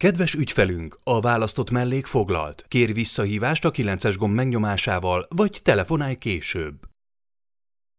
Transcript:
Kedves ügyfelünk, a választott mellék foglalt. Kérj visszahívást a 9-es gomb megnyomásával, vagy telefonálj később.